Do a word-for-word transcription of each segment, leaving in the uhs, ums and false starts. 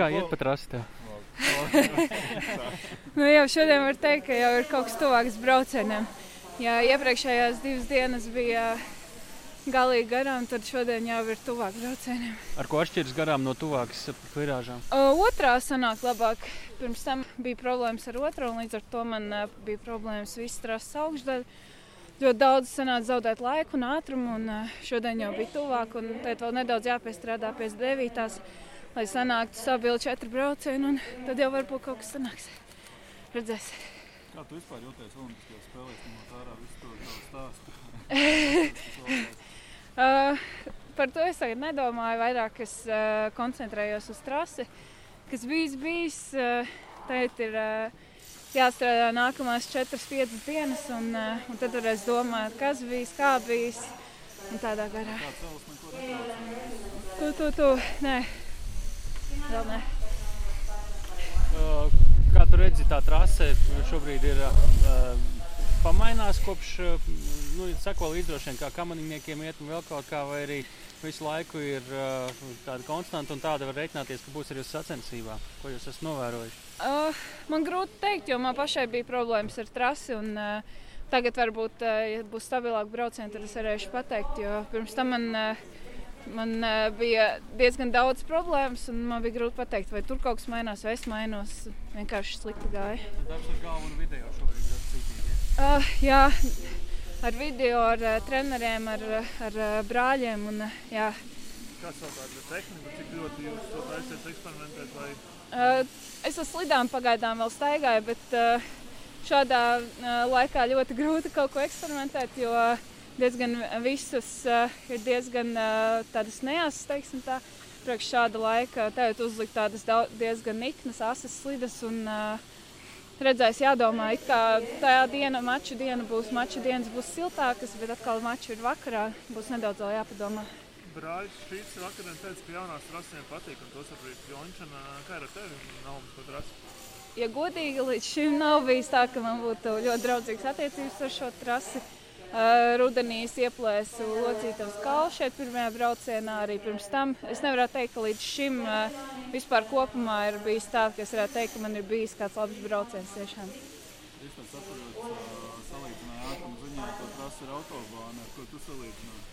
Kā iet pa trasi tev? Nu, jau šodien var teikt, ka jau ir kaut kas tuvāks braucieniem. Ja iepriekšējās divas dienas bija galīgi garām, tad šodien jau ir tuvāk braucieniem. Ar ko atšķiras garām no tuvākas virāžām? Otrā sanāk labāk. Pirms tam bija problēmas ar otro, un līdz ar to man bija problēmas visas trases augšdaļa. Ļoti daudz sanāca zaudēt laiku un ātrumu, un šodien jau bija tuvāk, un tad vēl nedaudz jāpiestrādā pēc devītās, lai sanāktu stabili četri braucieni, un tad jau varbūt kaut kas sanāks. Redzēs. Kā tu vispār jūties olimpiskajās spēlēs, ņemot vērā visu to tavu stāstu? uh, par to es tagad nedomāju, vairāk es uh, koncentrējos uz trasi, kas bijis bijis. Uh, tagad ir uh, jāstrādā nākamās četras, piecas dienas, un, uh, un tad varēs domāt, kas bijis, kā bijis, un tādā garā. Kā celis neko netrauc? Tu, tu, tu, nē. Vēl nē. Uh, kā tu redzi, tā trase šobrīd ir uh, pamainās kopš, uh, nu, sako līdzdrošiem, kā kamaniniekiem iet un vēl kaut kā, vai arī visu laiku ir uh, tāda konstanta un tāda var reiķināties, ka būs arī uz sacensībā. Ko jūs esat novērojuši? Uh, man grūti teikt, jo man pašai bija problēmas ar trasi, un uh, tagad varbūt, uh, ja būs stabilāk braucieni, tad es varēšu pateikt, jo pirms tam man... Uh, Man uh, bija diezgan daudz problēmas, un man bija grūti pateikt, vai tur kaut kas mainās, vai es mainos. Vienkārši slikti gāja. Tad darbs ar galvu un video šobrīd ir citīgi, ja? Uh, jā, ar video, ar uh, treneriem, ar, ar uh, brāļiem. Un, uh, jā. Kā savukārt ar tehniku? Cik ļoti jūs to taisiet eksperimentēt? Vai... Uh, es ar slidām pagaidām vēl staigāju, bet uh, šādā uh, laikā ļoti grūti kaut ko eksperimentēt, jo uh, diezgan visas uh, ir diezgan uh, tādas neasas, teiksim tā. Priekš šāda laika tagad uzlikt tādas diezgan niknas, asas slidas un uh, redzēs jādomā, it kā tajā diena, maču diena būs, maču dienas būs siltākas, bet atkal maču ir vakarā, būs nedaudz vēl jāpadomā. Brāļs šīs vakarien teica, ka jaunās trasiem patīk, un tos saprīt Jončana. Kā ir ar tevi naumas par trasi? Ja godīgi, līdz šim nav bijis tā, ka man būtu ļoti draudzīgas attiecības ar šo trasi. Uh, rudenī es ieplēsu Locītavas kalu šeit pirmajā braucienā, arī pirms tam. Es nevarētu teikt, ka līdz šim uh, vispār kopumā ir bijis tā, ka es varētu teikt, ka man ir bijis kāds labs brauciens tiešām. Es tad saprotu, uh, salīdzināju ātrumu ziņā, to trasi ir autobāna, ar ko tu salīdzināji?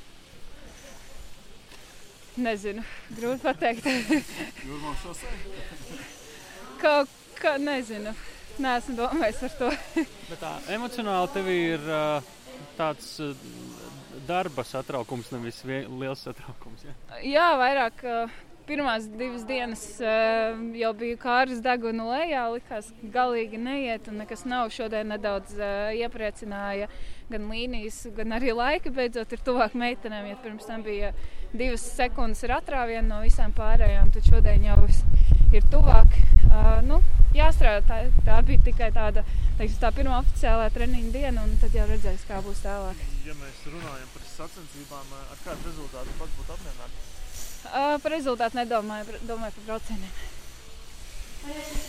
Nezinu, grūti pateikt. Jūrmālas šosei? Kaut kā, nezinu, neesmu domājis par to. Bet tā emocionāli tev ir... Uh... tāds darba satraukums, nevis liels satraukums, ja? Jā, vairāk pirmās divas dienas jau bija kāras deguna lejā, likās galīgi neiet un nekas nav. Šodien nedaudz iepriecināja gan līnijas, gan arī laika, beidzot ir tuvāk meitenēm, ja pirms tam bija divas sekundes ar atrāvienu no visām pārējām, tad šodien jau ir tuvāk. Uh, nu, jāstrādā, tā, tā bija tikai tāda, teiksim, tā pirmā oficiālā treniņa diena, un tad jau redzēs, kā būs tālāk. Ja mēs runājam par sacensībām, ar kādu rezultātu pats būtu apmierināti? Uh, par rezultātu nedomāju, domāju par braucieniem.